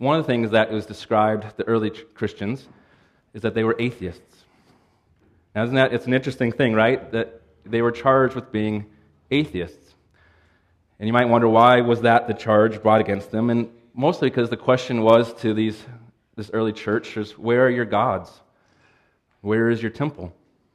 one of the things that was described, the early Christians, is that they were atheists. Now, it's an interesting thing, right? That they were charged with being atheists. And you might wonder, why was that the charge brought against them? And mostly because the question was to this early church is, where are your gods? Where is your temple?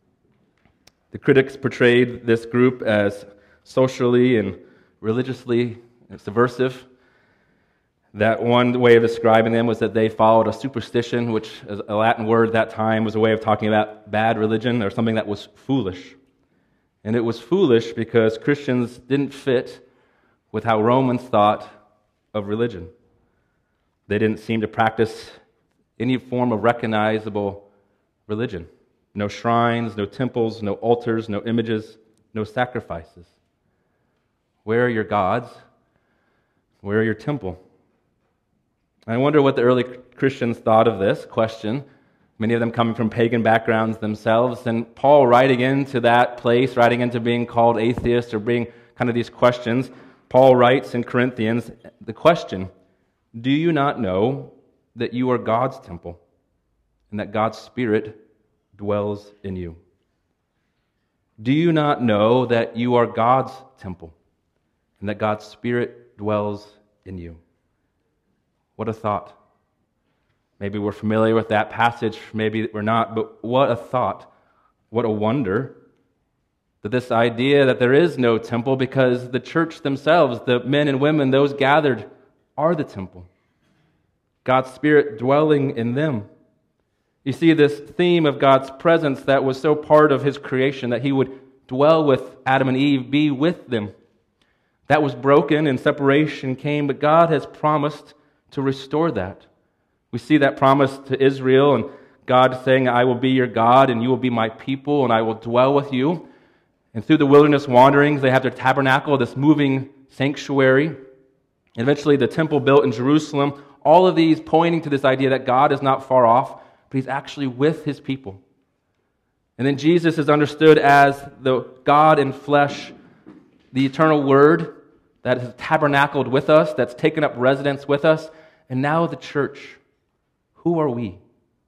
The critics portrayed this group as socially and religiously subversive. That one way of describing them was that they followed a superstition, which is a Latin word at that time, was a way of talking about bad religion or something that was foolish. And it was foolish because Christians didn't fit with how Romans thought of religion. They didn't seem to practice any form of recognizable religion. No shrines, no temples, no altars, no images, no sacrifices. Where are your gods? Where are your temple? I wonder what the early Christians thought of this question, many of them coming from pagan backgrounds themselves. And Paul, writing into that place, writing into being called atheist or being kind of these questions, Paul writes in Corinthians the question, do you not know that you are God's temple and that God's Spirit dwells in you? Do you not know that you are God's temple and that God's Spirit dwells in you? What a thought. Maybe we're familiar with that passage, maybe we're not, but what a thought. What a wonder that this idea that there is no temple because the church themselves, the men and women, those gathered, are the temple. God's Spirit dwelling in them. You see this theme of God's presence that was so part of His creation, that He would dwell with Adam and Eve, be with them. That was broken and separation came, but God has promised to restore that. We see that promise to Israel and God saying, I will be your God and you will be my people and I will dwell with you. And through the wilderness wanderings, they have their tabernacle, this moving sanctuary. And eventually the temple built in Jerusalem, all of these pointing to this idea that God is not far off, but He's actually with His people. And then Jesus is understood as the God in flesh, the eternal Word that has tabernacled with us, that's taken up residence with us. And now the church. Who are we?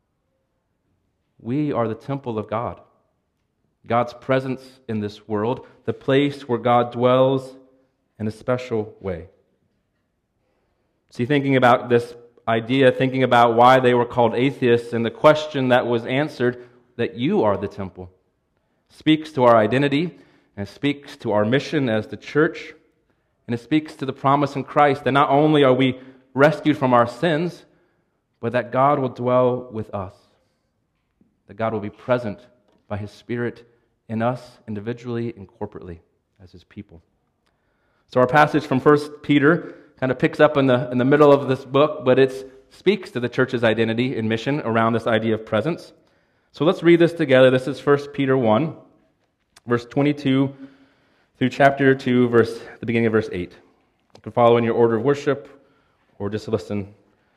We are the temple of God. God's presence in this world, the place where God dwells in a special way. See, thinking about this idea, thinking about why they were called atheists, and the question that was answered, that you are the temple, speaks to our identity, and it speaks to our mission as the church, and it speaks to the promise in Christ that not only are we rescued from our sins, but that God will dwell with us, that God will be present by His Spirit in us individually and corporately as His people. So our passage from 1 Peter kind of picks up in the middle of this book, but it speaks to the church's identity and mission around this idea of presence. So let's read this together. This is 1 Peter 1, verse 22 through chapter 2, the beginning of verse 8. You can follow in your order of worship or just listen.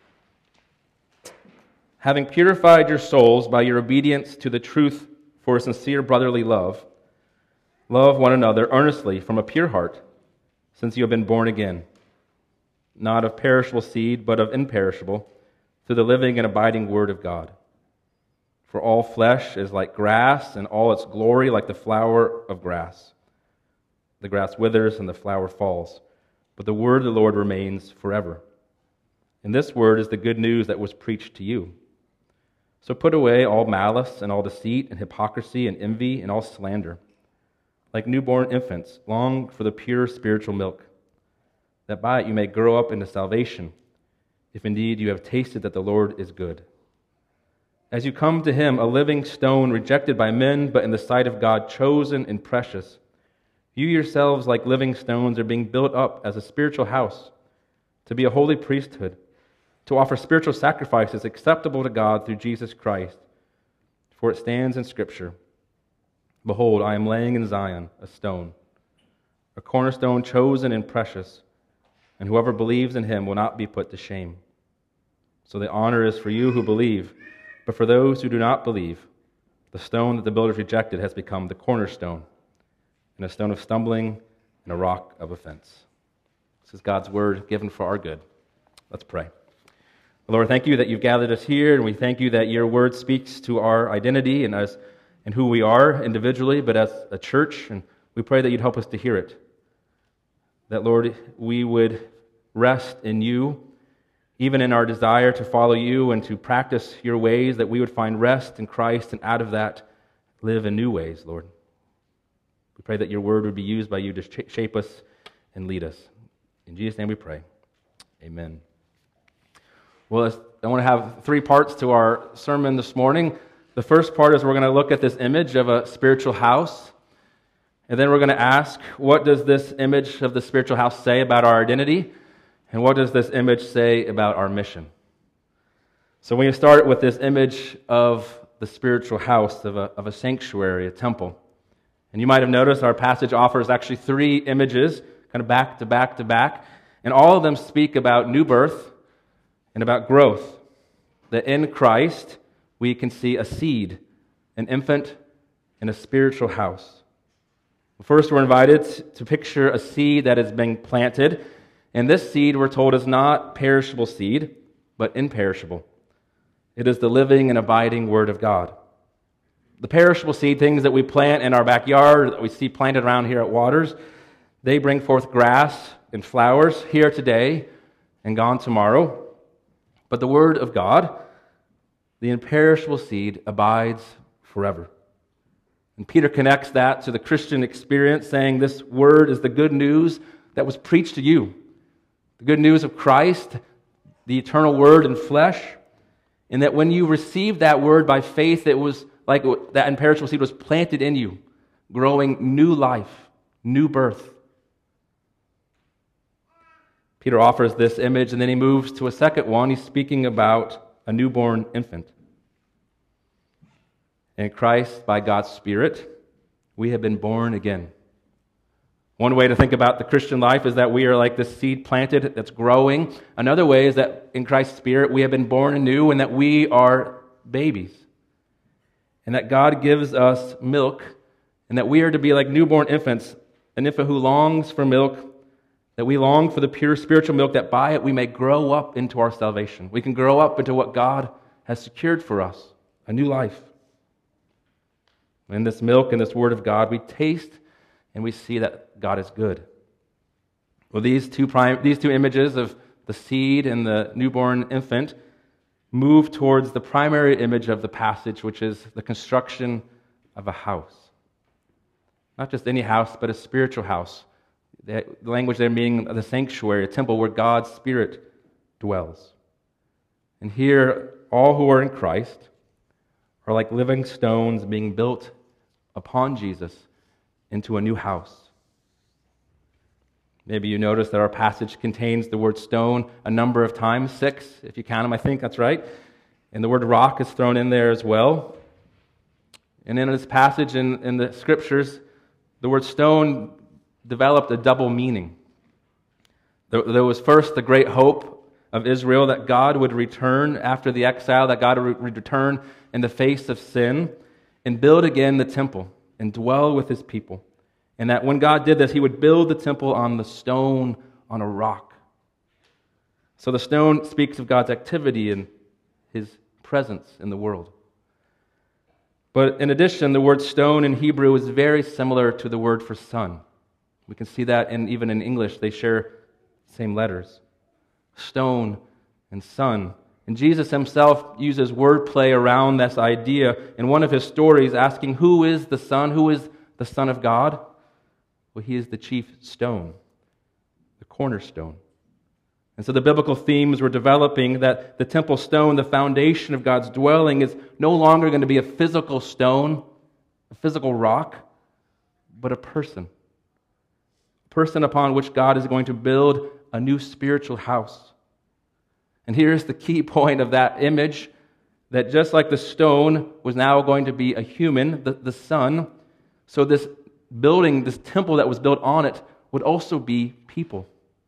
Having purified your souls by your obedience to the truth for a sincere brotherly love, love one another earnestly from a pure heart, since you have been born again, not of perishable seed, but of imperishable, through the living and abiding Word of God. For all flesh is like grass, and all its glory like the flower of grass. The grass withers and the flower falls, but the word of the Lord remains forever. And this word is the good news that was preached to you. So put away all malice and all deceit and hypocrisy and envy and all slander. Like newborn infants, long for the pure spiritual milk, that by it you may grow up into salvation, if indeed you have tasted that the Lord is good. As you come to Him, a living stone rejected by men, but in the sight of God chosen and precious, you yourselves, like living stones, are being built up as a spiritual house, to be a holy priesthood, to offer spiritual sacrifices acceptable to God through Jesus Christ. For it stands in Scripture, Behold, I am laying in Zion a stone, a cornerstone chosen and precious, and whoever believes in Him will not be put to shame. So the honor is for you who believe, but for those who do not believe, the stone that the builders rejected has become the cornerstone, and a stone of stumbling and a rock of offense. This is God's word given for our good. Let's pray. Lord, thank you that you've gathered us here, and we thank you that your word speaks to our identity and us and who we are individually, but as a church, and we pray that you'd help us to hear it. That, Lord, we would rest in you, even in our desire to follow you and to practice your ways, that we would find rest in Christ, and out of that, live in new ways, Lord. We pray that your word would be used by you to shape us and lead us. In Jesus' name we pray. Amen. Well, I want to have 3 parts to our sermon this morning. The first part is we're going to look at this image of a spiritual house. And then we're going to ask, what does this image of the spiritual house say about our identity? And what does this image say about our mission? So when you start with this image of the spiritual house, of a sanctuary, a temple. And you might have noticed our passage offers actually 3 images, kind of back to back to back. And all of them speak about new birth and about growth. That in Christ we can see a seed, an infant, and a spiritual house. First, we're invited to picture a seed that is being planted. And this seed, we're told, is not perishable seed, but imperishable. It is the living and abiding Word of God. The perishable seed, things that we plant in our backyard, that we see planted around here at Waters, they bring forth grass and flowers here today and gone tomorrow. But the Word of God, the imperishable seed, abides forever. And Peter connects that to the Christian experience, saying this Word is the good news that was preached to you. The good news of Christ, the eternal Word in flesh, and that when you received that Word by faith, it was like that imperishable seed was planted in you, growing new life, new birth. Peter offers this image, and then he moves to a second one. He's speaking about a newborn infant. In Christ, by God's Spirit, we have been born again. One way to think about the Christian life is that we are like this seed planted that's growing. Another way is that in Christ's Spirit, we have been born anew and that we are babies. And that God gives us milk, and that we are to be like newborn infants, an infant who longs for milk, that we long for the pure spiritual milk, that by it we may grow up into our salvation. We can grow up into what God has secured for us, a new life. In this milk and this Word of God, we taste and we see that God is good. Well, these two images of the seed and the newborn infant move towards the primary image of the passage, which is the construction of a house. Not just any house, but a spiritual house. The language there meaning the sanctuary, a temple where God's Spirit dwells. And here, all who are in Christ are like living stones being built upon Jesus into a new house. Maybe you notice that our passage contains the word stone a number of times, 6, if you count them, I think that's right. And the word rock is thrown in there as well. And in this passage in the Scriptures, the word stone developed a double meaning. There was first the great hope of Israel that God would return after the exile, that God would return in the face of sin and build again the temple and dwell with his people. And that when God did this, he would build the temple on the stone, on a rock. So the stone speaks of God's activity and his presence in the world. But in addition, the word stone in Hebrew is very similar to the word for sun. We can see that even in English, they share the same letters. Stone and sun. And Jesus himself uses wordplay around this idea in one of his stories, asking, who is the Son? Who is the Son of God? Well, he is the chief stone, the cornerstone. And so the biblical themes were developing that the temple stone, the foundation of God's dwelling, is no longer going to be a physical stone, a physical rock, but a person. A person upon which God is going to build a new spiritual house. And here's the key point of that image, that just like the stone was now going to be a human, the Son, so this building, this temple that was built on it, would also be people,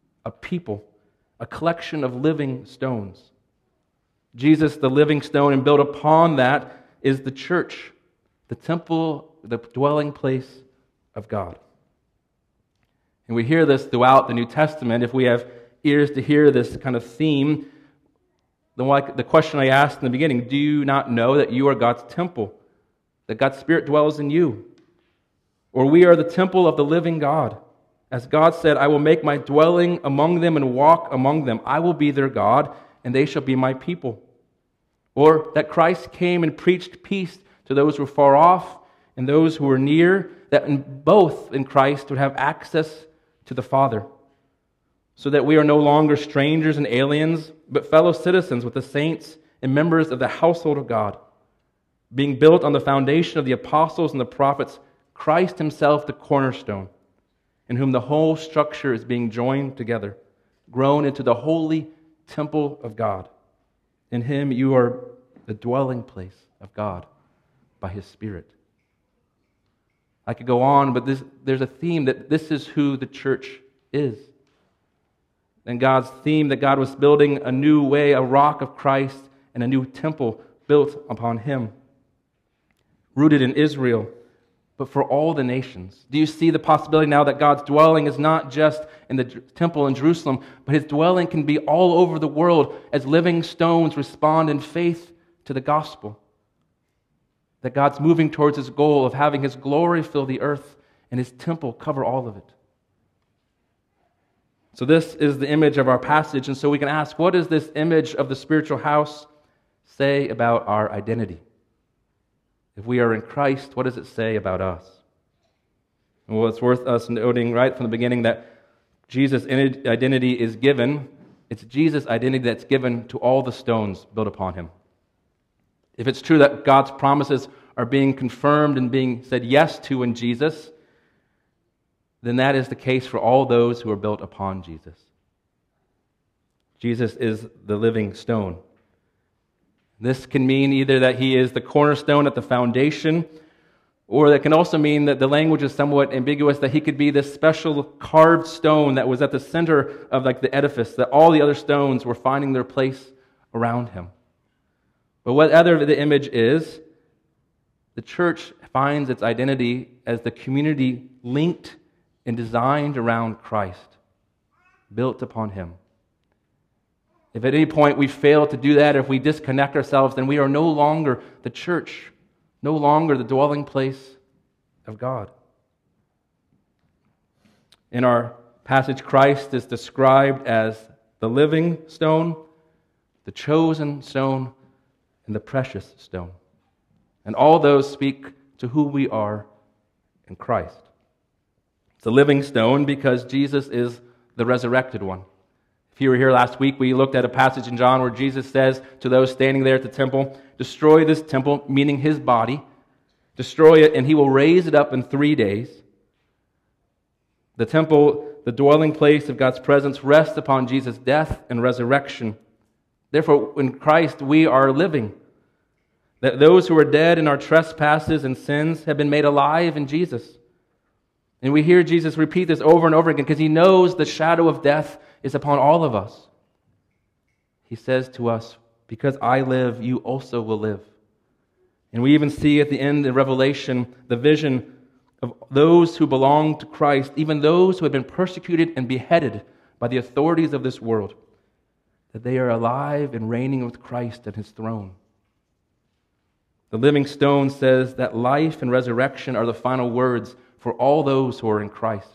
a collection of living stones. Jesus, the living stone, and built upon that is the church, the temple, the dwelling place of God. And we hear this throughout the New Testament. If we have ears to hear this kind of theme, The question I asked in the beginning, do you not know that you are God's temple, that God's Spirit dwells in you? Or we are the temple of the living God. As God said, I will make my dwelling among them and walk among them. I will be their God, and they shall be my people. Or that Christ came and preached peace to those who were far off and those who were near, that both in Christ would have access to the Father, so that we are no longer strangers and aliens, but fellow citizens with the saints and members of the household of God, being built on the foundation of the apostles and the prophets, Christ himself the cornerstone, in whom the whole structure is being joined together, grown into the holy temple of God. In him you are the dwelling place of God by his Spirit. I could go on, but there's a theme that this is who the church is. And God's theme that God was building a new way, a rock of Christ, and a new temple built upon him, rooted in Israel, but for all the nations. Do you see the possibility now that God's dwelling is not just in the temple in Jerusalem, but his dwelling can be all over the world as living stones respond in faith to the gospel? That God's moving towards his goal of having his glory fill the earth and his temple cover all of it. So this is the image of our passage, and so we can ask, what does this image of the spiritual house say about our identity? If we are in Christ, what does it say about us? Well, it's worth us noting right from the beginning that Jesus' identity is given. It's Jesus' identity that's given to all the stones built upon him. If it's true that God's promises are being confirmed and being said yes to in Jesus, then that is the case for all those who are built upon Jesus. Jesus is the living stone. This can mean either that he is the cornerstone at the foundation, or that can also mean that the language is somewhat ambiguous, that he could be this special carved stone that was at the center of like the edifice, that all the other stones were finding their place around him. But whatever the image is, the church finds its identity as the community linked and designed around Christ, built upon him. If at any point we fail to do that, if we disconnect ourselves, then we are no longer the church, no longer the dwelling place of God. In our passage, Christ is described as the living stone, the chosen stone, and the precious stone. And all those speak to who we are in Christ. It's a living stone because Jesus is the resurrected one. If you were here last week, we looked at a passage in John where Jesus says to those standing there at the temple, destroy this temple, meaning his body, destroy it, and he will raise it up in 3 days. The temple, the dwelling place of God's presence, rests upon Jesus' death and resurrection. Therefore, in Christ, we are living. That those who are dead in our trespasses and sins have been made alive in Jesus. And we hear Jesus repeat this over and over again because he knows the shadow of death is upon all of us. He says to us, because I live, you also will live. And we even see at the end in Revelation the vision of those who belong to Christ, even those who have been persecuted and beheaded by the authorities of this world, that they are alive and reigning with Christ at his throne. The living stone says that life and resurrection are the final words for all those who are in Christ.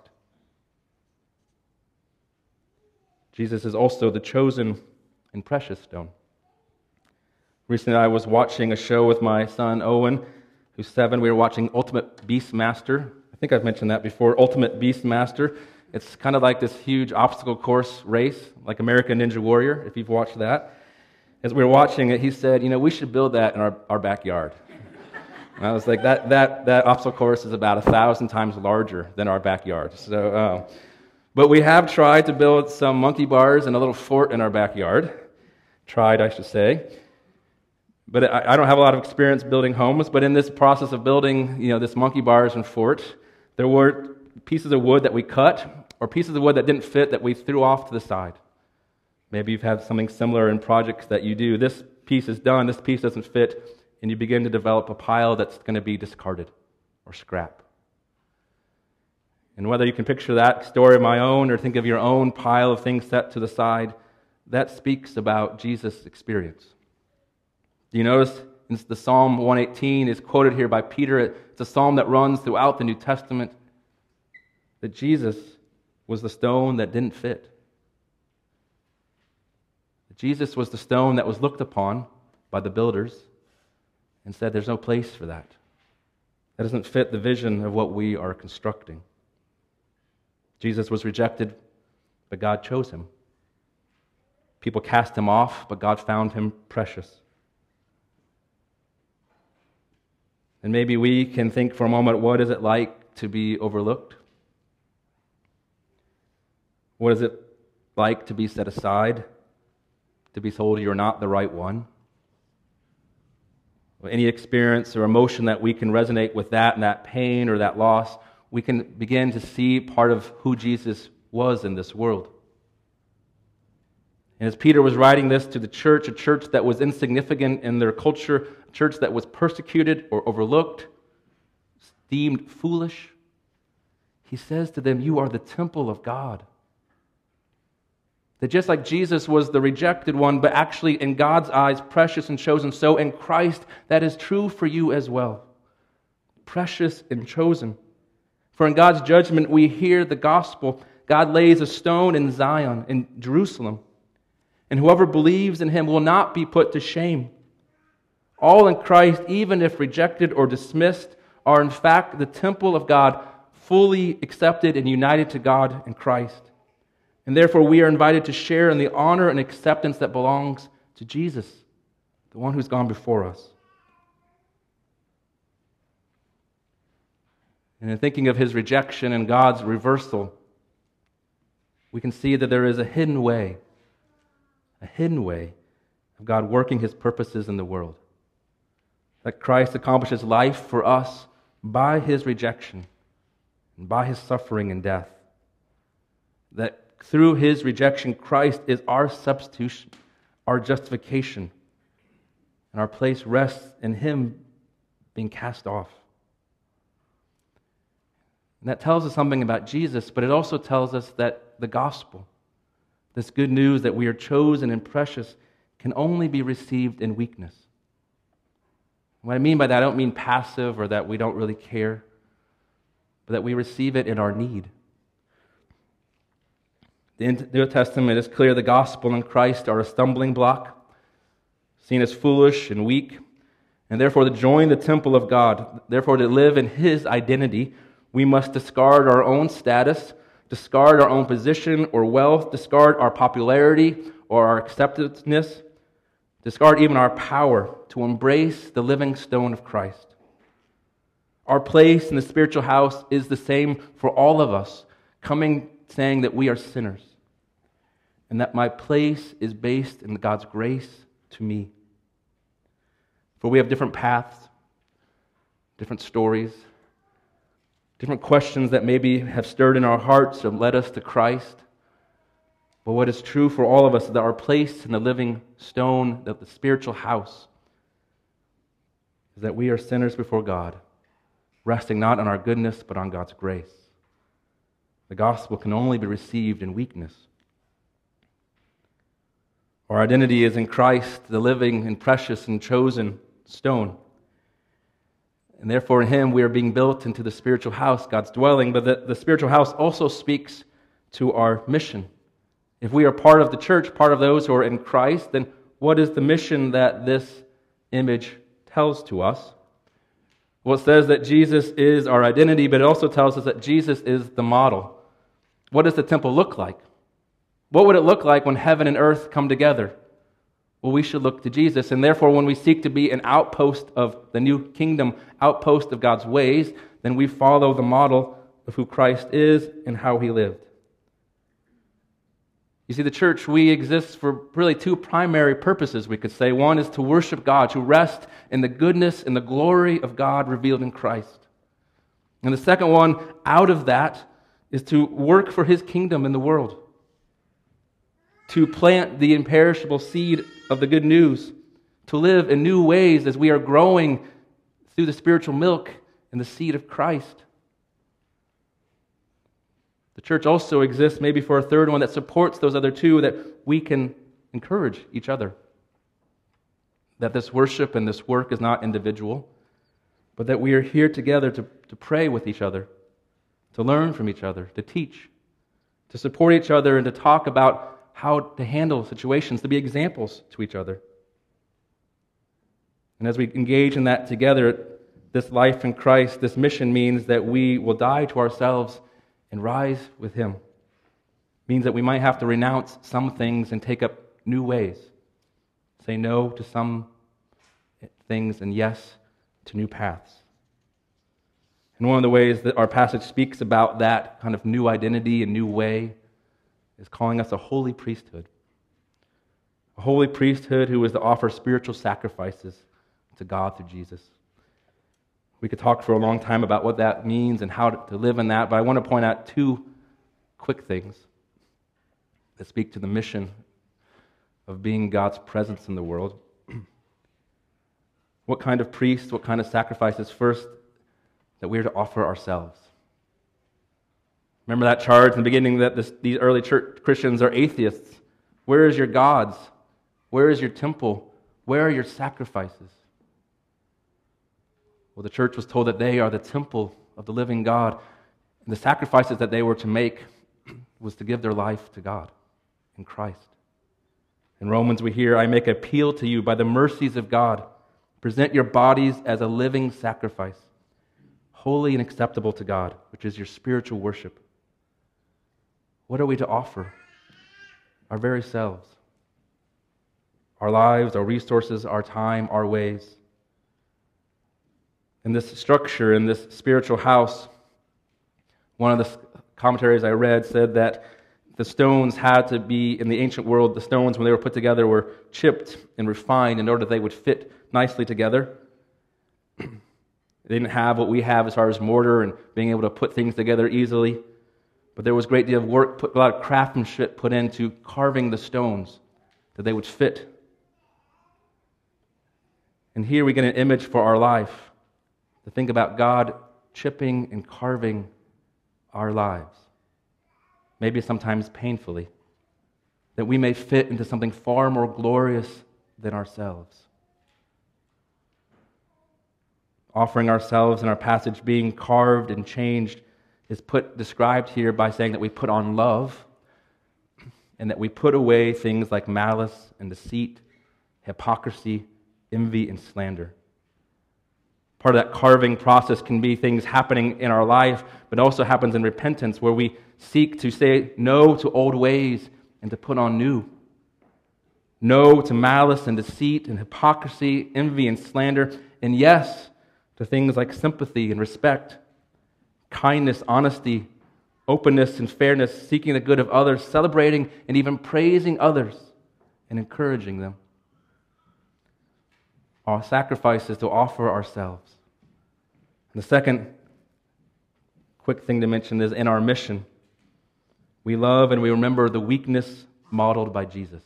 Jesus is also the chosen and precious stone. Recently, I was watching a show with my son, Owen, who's 7. We were watching Ultimate Beastmaster. I think I've mentioned that before. Ultimate Beastmaster. It's kind of like this huge obstacle course race, like American Ninja Warrior, if you've watched that. As we were watching it, he said, we should build that in our backyard. And I was like, that obstacle course is about 1,000 times larger than our backyard. So, but we have tried to build some monkey bars and a little fort in our backyard. Tried, I should say. But I don't have a lot of experience building homes, but in this process of building, this monkey bars and fort, there were pieces of wood that we cut, or pieces of wood that didn't fit that we threw off to the side. Maybe you've had something similar in projects that you do. This piece is done, this piece doesn't fit, and you begin to develop a pile that's going to be discarded or scrap. And whether you can picture that story of my own or think of your own pile of things set to the side, that speaks about Jesus' experience. Do you notice the Psalm 118 is quoted here by Peter? It's a psalm that runs throughout the New Testament, that Jesus was the stone that didn't fit. Jesus was the stone that was looked upon by the builders and said, there's no place for that. That doesn't fit the vision of what we are constructing. Jesus was rejected, but God chose him. People cast him off, but God found him precious. And maybe we can think for a moment, what is it like to be overlooked? What is it like to be set aside? To be told you're not the right one? Any experience or emotion that we can resonate with that and that pain or that loss, we can begin to see part of who Jesus was in this world. And as Peter was writing this to the church, a church that was insignificant in their culture, a church that was persecuted or overlooked, deemed foolish, he says to them, you are the temple of God. That just like Jesus was the rejected one, but actually in God's eyes precious and chosen, so in Christ that is true for you as well. Precious and chosen. For in God's judgment we hear the gospel. God lays a stone in Zion, in Jerusalem, and whoever believes in him will not be put to shame. All in Christ, even if rejected or dismissed, are in fact the temple of God, fully accepted and united to God in Christ. And therefore we are invited to share in the honor and acceptance that belongs to Jesus, the one who's gone before us. And in thinking of his rejection and God's reversal, we can see that there is a hidden way of God working his purposes in the world. That Christ accomplishes life for us by his rejection and by his suffering and death. That through his rejection, Christ is our substitution, our justification, and our place rests in him being cast off. And that tells us something about Jesus, but it also tells us that the gospel, this good news that we are chosen and precious, can only be received in weakness. What I mean by that, I don't mean passive or that we don't really care, but that we receive it in our need. The New Testament is clear the gospel and Christ are a stumbling block, seen as foolish and weak, and therefore to join the temple of God, therefore to live in his identity, we must discard our own status, discard our own position or wealth, discard our popularity or our acceptedness, discard even our power to embrace the living stone of Christ. Our place in the spiritual house is the same for all of us, coming saying that we are sinners and that my place is based in God's grace to me. For we have different paths, different stories, different questions that maybe have stirred in our hearts or led us to Christ. But what is true for all of us is that our place in the living stone, that the spiritual house, is that we are sinners before God, resting not on our goodness but on God's grace. The gospel can only be received in weakness. Our identity is in Christ, the living and precious and chosen stone. And therefore in him we are being built into the spiritual house, God's dwelling, but the spiritual house also speaks to our mission. If we are part of the church, part of those who are in Christ, then what is the mission that this image tells to us? Well, it says that Jesus is our identity, but it also tells us that Jesus is the model. What does the temple look like? What would it look like when heaven and earth come together? Well, we should look to Jesus, and therefore when we seek to be an outpost of the new kingdom, outpost of God's ways, then we follow the model of who Christ is and how he lived. You see, the church, we exist for really two primary purposes, we could say. One is to worship God, to rest in the goodness and the glory of God revealed in Christ. And the second one, out of that, is to work for his kingdom in the world, to plant the imperishable seed of the good news, to live in new ways as we are growing through the spiritual milk and the seed of Christ. The church also exists maybe for a third one that supports those other two, that we can encourage each other. That this worship and this work is not individual, but that we are here together to pray with each other, to learn from each other, to teach, to support each other, and to talk about how to handle situations, to be examples to each other. And as we engage in that together, this life in Christ, this mission means that we will die to ourselves and rise with Him. It means that we might have to renounce some things and take up new ways. Say no to some things and yes to new paths. And one of the ways that our passage speaks about that kind of new identity and new way is calling us a holy priesthood. A holy priesthood who is to offer spiritual sacrifices to God through Jesus. We could talk for a long time about what that means and how to live in that, but I want to point out two quick things that speak to the mission of being God's presence in the world. What kind of priest, what kind of sacrifices? First, that we are to offer ourselves. Remember that charge in the beginning that these early church Christians are atheists. Where is your gods? Where is your temple? Where are your sacrifices? Well, the church was told that they are the temple of the living God. And the sacrifices that they were to make was to give their life to God in Christ. In Romans we hear, I make appeal to you by the mercies of God. Present your bodies as a living sacrifice, holy and acceptable to God, which is your spiritual worship. What are we to offer? Our very selves. Our lives, our resources, our time, our ways. In this structure, in this spiritual house, one of the commentaries I read said that the stones had to be, in the ancient world, the stones, when they were put together, were chipped and refined in order that they would fit nicely together. They didn't have what we have as far as mortar and being able to put things together easily. But there was a great deal of work, a lot of craftsmanship put into carving the stones that they would fit. And here we get an image for our life to think about God chipping and carving our lives. Maybe sometimes painfully, that we may fit into something far more glorious than ourselves. Offering ourselves in our passage, being carved and changed, is described here by saying that we put on love and that we put away things like malice and deceit, hypocrisy, envy, and slander. Part of that carving process can be things happening in our life, but also happens in repentance, where we seek to say no to old ways and to put on new. No to malice and deceit and hypocrisy, envy and slander, and yes to things like sympathy and respect, kindness, honesty, openness and fairness, seeking the good of others, celebrating and even praising others and encouraging them. Our sacrifice is to offer ourselves. And the second quick thing to mention is in our mission, we love and we remember the weakness modeled by Jesus.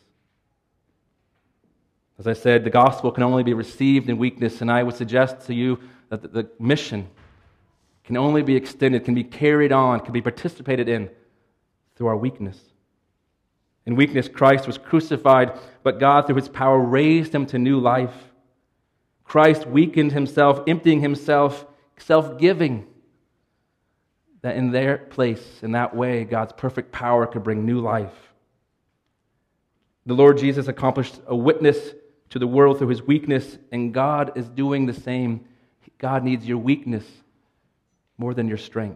As I said, the gospel can only be received in weakness, and I would suggest to you that the mission can only be extended, can be carried on, can be participated in through our weakness. In weakness, Christ was crucified, but God, through His power, raised Him to new life. Christ weakened Himself, emptying Himself, self-giving, that in their place, in that way, God's perfect power could bring new life. The Lord Jesus accomplished a witness to the world through His weakness, and God is doing the same. God needs your weakness more than your strength.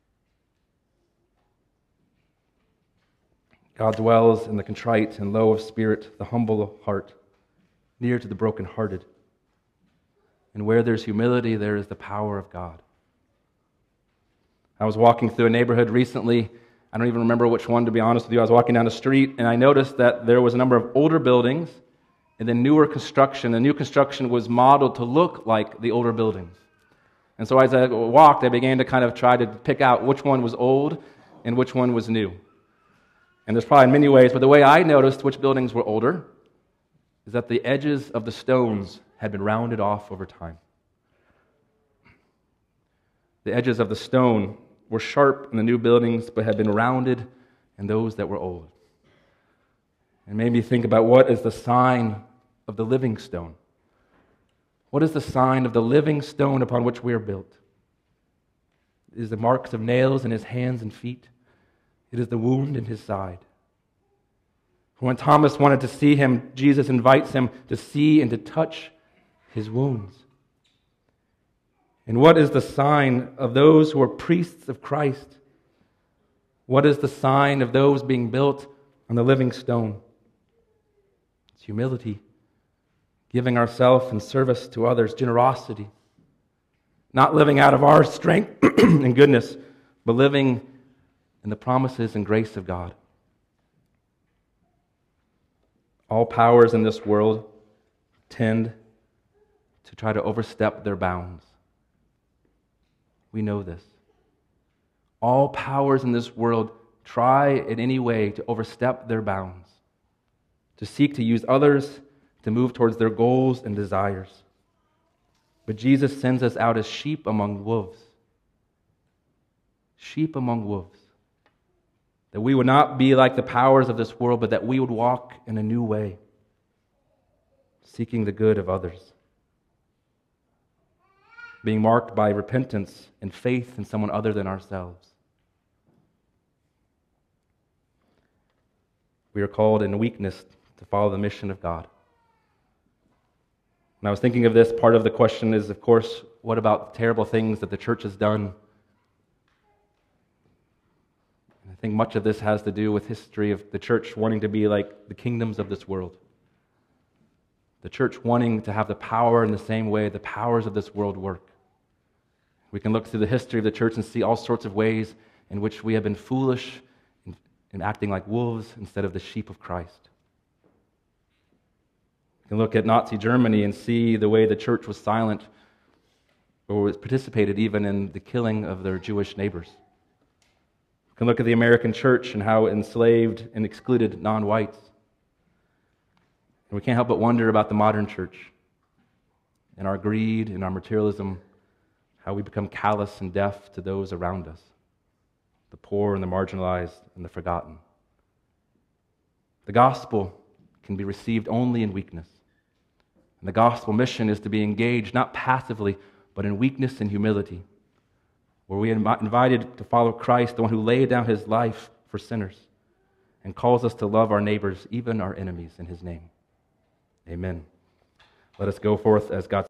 God dwells in the contrite and low of spirit, the humble of heart, near to the brokenhearted. And where there's humility, there is the power of God. I was walking through a neighborhood recently. I don't even remember which one, to be honest with you. I was walking down the street, and I noticed that there was a number of older buildings and then newer construction. The new construction was modeled to look like the older buildings. And so as I walked, I began to kind of try to pick out which one was old and which one was new. And there's probably many ways, but the way I noticed which buildings were older is that the edges of the stones had been rounded off over time. The edges of the stone were sharp in the new buildings, but had been rounded in those that were old. and made me think about what is the sign of the living stone. What is the sign of the living stone upon which we are built? It is the marks of nails in his hands and feet. It is the wound in his side. When Thomas wanted to see him, Jesus invites him to see and to touch his wounds. And what is the sign of those who are priests of Christ? What is the sign of those being built on the living stone? It's humility, giving ourselves in service to others, generosity, not living out of our strength and goodness, but living in the promises and grace of God. All powers in this world tend to try to overstep their bounds. We know this. All powers in this world try in any way to overstep their bounds, to seek to use others to move towards their goals and desires. But Jesus sends us out as sheep among wolves. Sheep among wolves. That we would not be like the powers of this world, but that we would walk in a new way, seeking the good of others, being marked by repentance and faith in someone other than ourselves. We are called in weakness to follow the mission of God. When I was thinking of this, part of the question is, of course, what about the terrible things that the church has done? I think much of this has to do with history of the church wanting to be like the kingdoms of this world. The church wanting to have the power in the same way the powers of this world work. We can look through the history of the church and see all sorts of ways in which we have been foolish in acting like wolves instead of the sheep of Christ. We can look at Nazi Germany and see the way the church was silent or participated even in the killing of their Jewish neighbors. We can look at the American church and how it enslaved and excluded non-whites. And we can't help but wonder about the modern church and our greed and our materialism, how we become callous and deaf to those around us, the poor and the marginalized and the forgotten. The gospel can be received only in weakness. And the gospel mission is to be engaged not passively, but in weakness and humility, where we are invited to follow Christ, the one who laid down his life for sinners, and calls us to love our neighbors, even our enemies, in his name. Amen. Let us go forth as God's